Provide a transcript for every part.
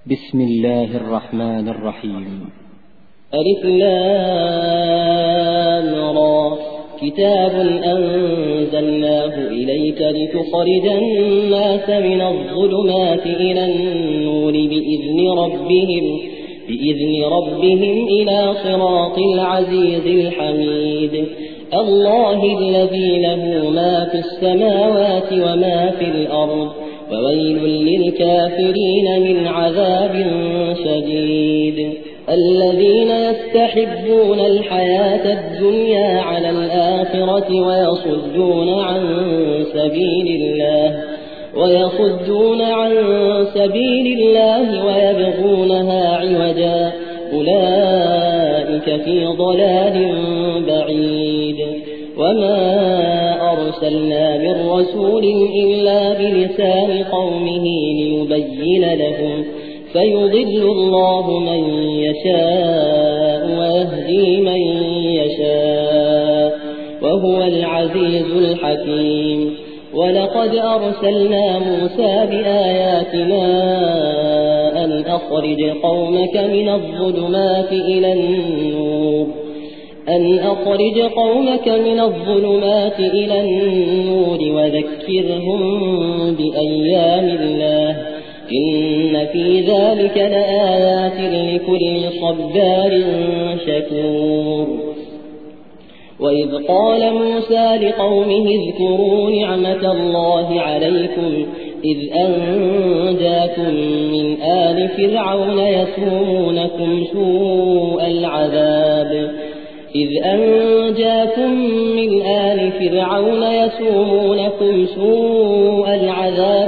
بسم الله الرحمن الرحيم. ألف لام را كتاب أنزلناه إليك لتخرج الناس من الظلمات إلى النور بإذن ربهم إلى صراط العزيز الحميد الله الذي له ما في السماوات وما في الأرض وويل للكافرين من عذاب شديد الذين يستحبون الحياة الدنيا على الآخرة ويصدون عن سبيل الله ويبغونها عوجا أولئك في ضلال بعيد وما أرسلنا من رسول إلا بلسان قومه ليبين لهم فيضل الله من يشاء ويهدي من يشاء وهو العزيز الحكيم ولقد أرسلنا موسى بآياتنا أن أخرج قومك من الظلمات إلى النور وذكرهم بأيام الله إن في ذلك لآيات لكل صبار شكور وإذ قال موسى لقومه اذكروا نعمة الله عليكم إذ أنجاكم من آل فرعون يسومونكم سوء العذاب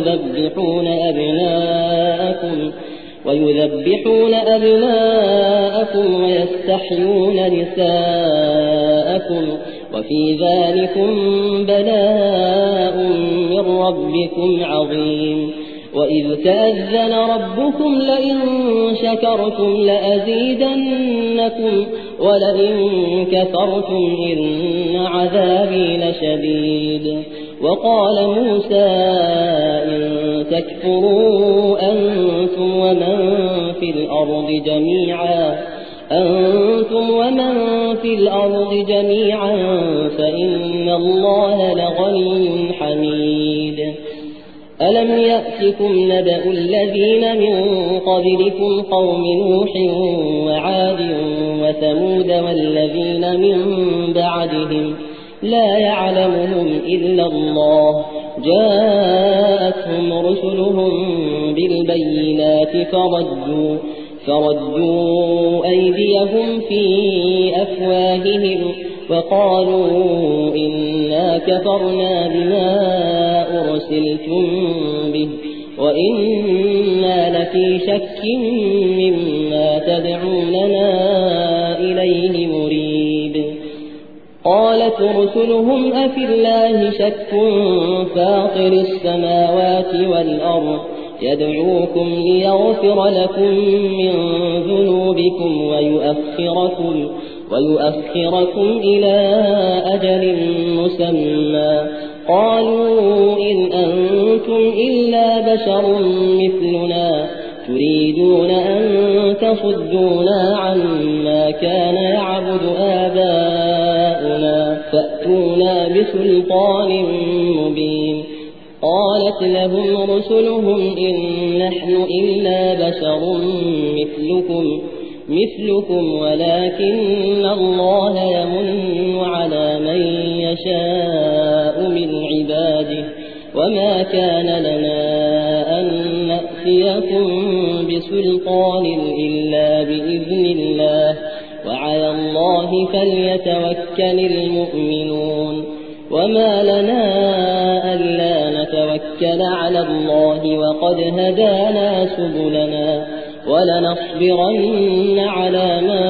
ويذبحون أبناءكم ويستحيون نساءكم وفي ذلكم بلاء من ربكم عظيم وإذ تأذن ربكم لئن شكرتم لأزيدنكم ولئن كفرتم إن عذابي لشديد وقال موسى إن تكفروا أنتم ومن في الأرض جميعا فإن الله لغني حميد ألم يأتكم نبأ الذين من قبلكم قوم نوح وعاد وثمود والذين من بعدهم لا يعلمهم إلا الله جاءتهم رسلهم بالبينات فردوا أيديهم في أفواههم وقالوا إنا كفرنا بما أرسلتم به وإنا لفي شك مما تدعوننا إليه مريب قالت رسلهم أفي الله شك فاطر السماوات والأرض يدعوكم ليغفر لكم من ذنوبكم ويؤخركم إلى أجل مسمى قالوا إن أنتم إلا بشر مثلنا تريدون أن تصدونا عما كان يعبد آباؤنا فأتونا بسلطان مبين قالت لهم رسلهم إن نحن إلا بشر مثلكم ولكن الله يمن على من يشاء من عباده وما كان لنا أن نأتيكم بسلطان إلا بإذن الله وعلى الله فليتوكل المؤمنون وما لنا ألا نتوكل على الله وقد هدانا سبلنا ولنصبرن على ما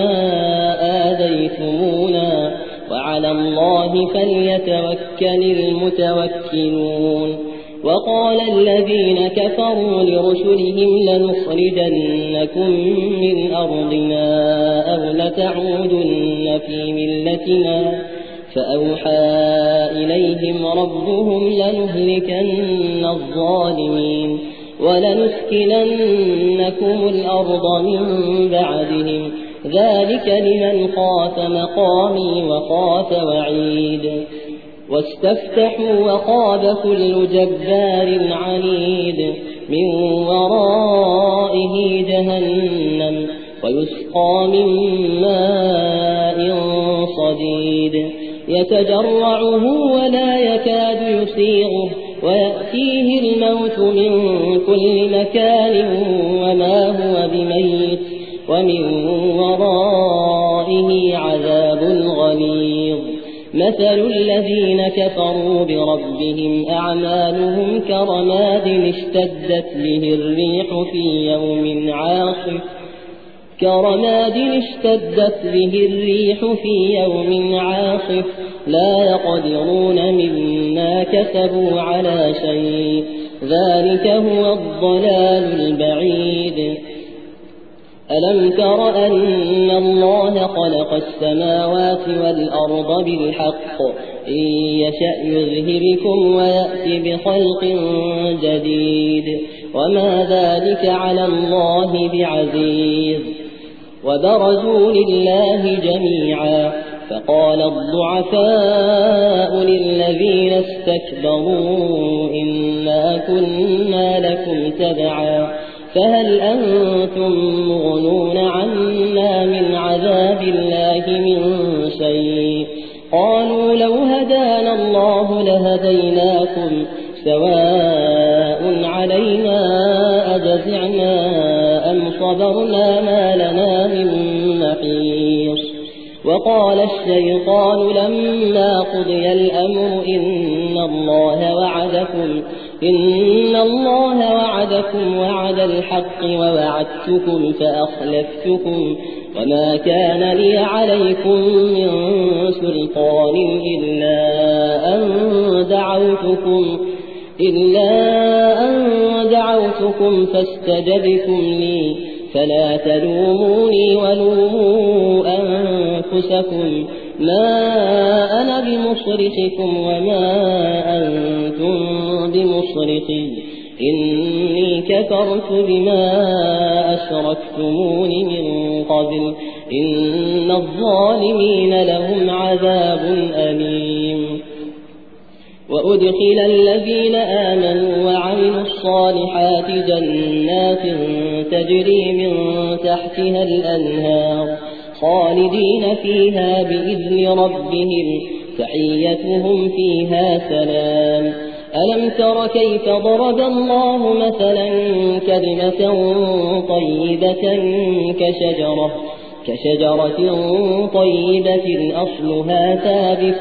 آذيتمونا وعلى الله فليتوكل المتوكلون وقال الذين كفروا لرسلهم لنخرجنكم من أرضنا أو لتعودن في ملتنا فأوحى إليهم ربهم لنهلكن الظالمين ولنسكننكم الأرض من بعدهم ذلك لمن خاف مقامي وخاف وعيد واستفتحوا وخاب كل جبار عنيد من ورائه جهنم ويسقى من ماء صديد يتجرعه ولا يكاد يسيغه ويأتيه الموت من كل مكان وما هو بميت ومن ورائه عذاب غليظ مثل الذين كفروا بربهم أعمالهم كرماد اشتدت به الريح في يوم عاصف لا يقدرون مما كسبوا على شيء ذلك هو الضلال البعيد ألم تر أن الله خلق السماوات والأرض بالحق إن يشأ يذهبكم ويأتي بخلق جديد وما ذلك على الله بعزيز وبرزوا لله جميعا فقال الضعفاء للذين استكبروا إنا كنا لكم تبعا فهل أنتم مغنون عنا من عذاب الله من شيء قالوا لو هدانا الله لهديناكم سواء علينا أجزعنا أم صبرنا ما لنا من محيص وقال الشيطان لما قضي الأمر إن الله وعدكم وعد الحق ووعدتكم فأخلفتكم وما كان لي عليكم من سلطان إلا أن دعوتكم فاستجبتم لي فلا تلوموني ولوموا أنفسكم ما أنا بمصرخكم وما أنتم بمصرخي إني كفرت بما أشركتمون من قبل إن الظالمين لهم عذاب أليم وأدخل الذين آمنوا وعملوا الصالحات جنات تجري من تحتها الأنهار خالدين فيها بإذن ربهم تحيتهم فيها سلام ألم تر كيف ضرب الله مثلا كلمة طيبة كشجرة طيبة أصلها ثابت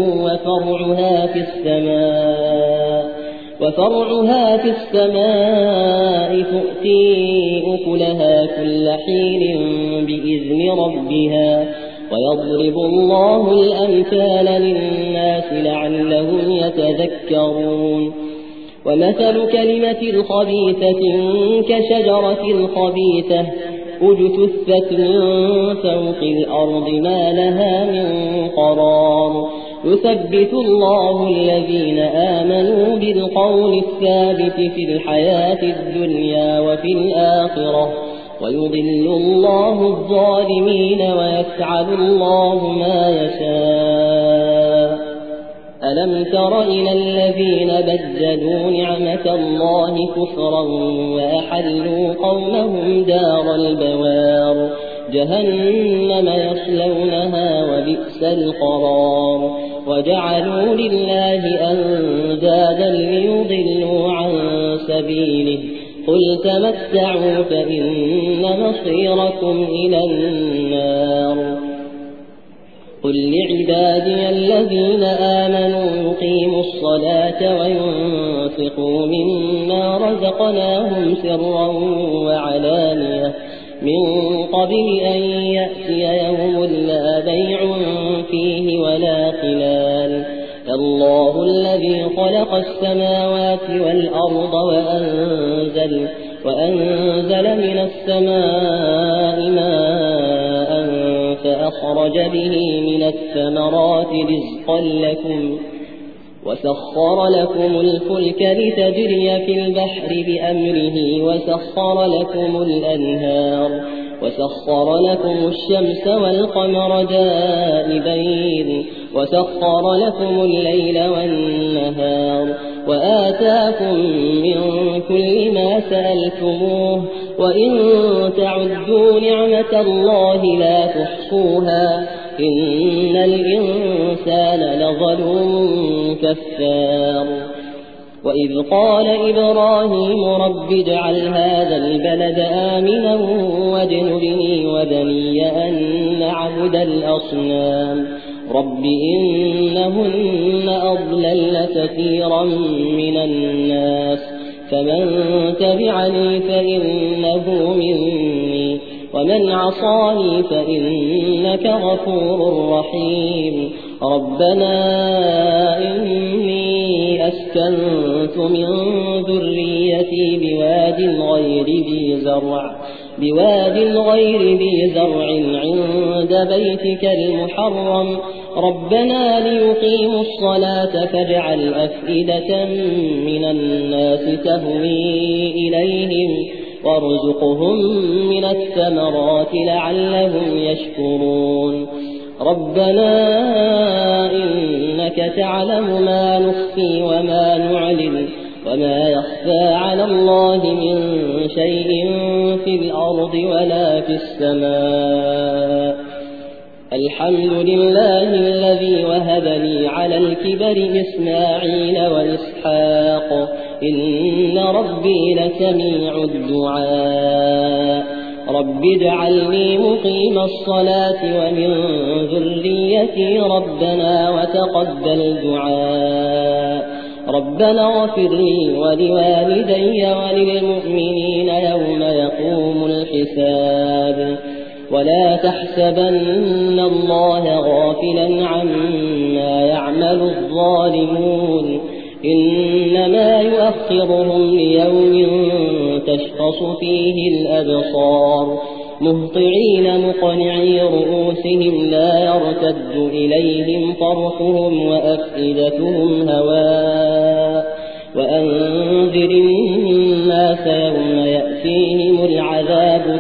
وفرعها في السماء تؤتي أكلها كل حين بإذن ربها ويضرب الله الأمثال للناس لعلهم يتذكرون ومثل كلمة خبيثة كشجرة خبيثة اجتثت من فوق الأرض ما لها من قرار يثبت الله الذين آمنوا بالقول الثابت في الحياة الدنيا وفي الآخرة ويضل الله الظالمين ويفعل الله ما يشاء ألم تر إلى الذين بدلوا نعمة الله كفرا وأحلوا قومهم دار البوار جهنم يصلونها وبئس القرار وجعلوا لله أندادا ليضلوا عن سبيله قل تمتعوا فإن مصيركم إلى النار قل لعبادي الذين آمنوا يقيموا الصلاة وينفقوا مما رزقناهم سرا وعلانية من قبل أن يأتي يوم لا بيع فيه ولا خلال الله الذي خلق السماوات والأرض وأنزل من السماء ماء فأخرج به من الثمرات رزقا لكم وسخر لكم الفلك لتجري في البحر بأمره وسخر لكم الأنهار وسخر لكم الشمس والقمر دائبين وسخر لكم الليل والنهار وآتاكم من كل ما سألتموه وإن تعدوا نعمة الله لا تحصوها إن الإنسان لظلوم كفار وإذ قال إبراهيم رب اجعل هذا البلد آمنا واجنبني وبني أن نعبد الأصنام رب إنهن أضللن كثيرا من الناس فمن تبعني فإنه مني ومن عصاني فإنك غفور رحيم ربنا إني أسكنت من ذريتي بواد غير ذي زرع عند بيتك المحرم ربنا ليقيموا الصلاة فاجعل أفئدة من الناس تهوي إليهم وارزقهم من الثمرات لعلهم يشكرون ربنا إنك تعلم ما نخفي وما نعلن وما يخفى على الله من شيء في الأرض ولا في السماء الحمد لله الذي وهب لي على الكبر إسماعيل وإسحاق إن ربي لسميع الدعاء رب اجعلني مقيم الصلاة ومن ذريتي ربنا وتقبل دعاء ربنا اغفر لي ولوالدي وللمؤمنين يوم يقوم الحساب ولا تحسبن الله غافلا عما يعمل الظالمون إنما يؤخرهم ليوم تشخص فيه الأبصار مهطعين مقنعي رؤوسهم لا يرتد إليهم طرفهم وأفئدتهم هواء وأنذر الناس يوم يأتيهم العذاب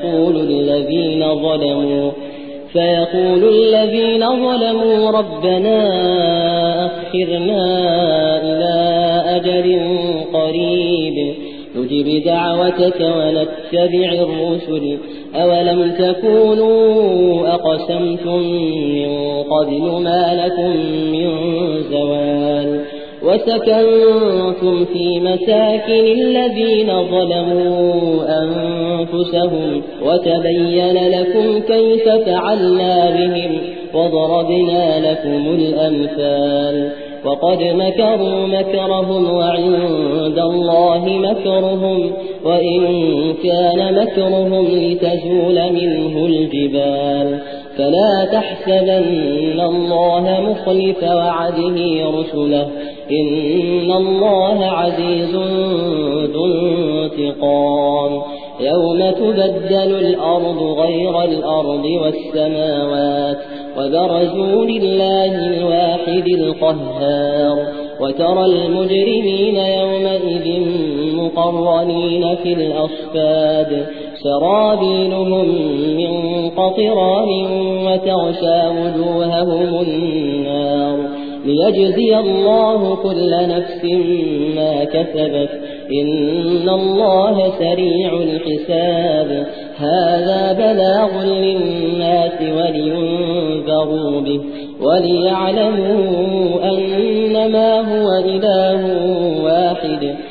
فيقول الذين ظلموا ربنا أخرنا إلى أجل قريب نجب دعوتك ونتبع الرسل أولم تكونوا أقسمتم من قبل ما لكم من زوال وسكنتم في مساكن الذين ظلموا أنفسهم وتبين لكم كيف فعلنا بهم وضربنا لكم الأمثال وقد مكروا مكرهم وعند الله مكرهم وإن كان مكرهم لتزول منه الجبال فلا تحسبن الله مخلف وعده رسله إن الله عزيز ذو انتقام يوم تبدل الأرض غير الأرض والسماوات وبرزوا لله الواحد القهار وترى المجرمين يومئذ مقرنين في الأصفاد سرابيلهم من قطران وتغشى وجوههم النار ليجزي الله كل نفس ما كسبت إن الله سريع الحساب هذا بلاغ للناس ولينذروا به وليعلموا أنما هو إله واحد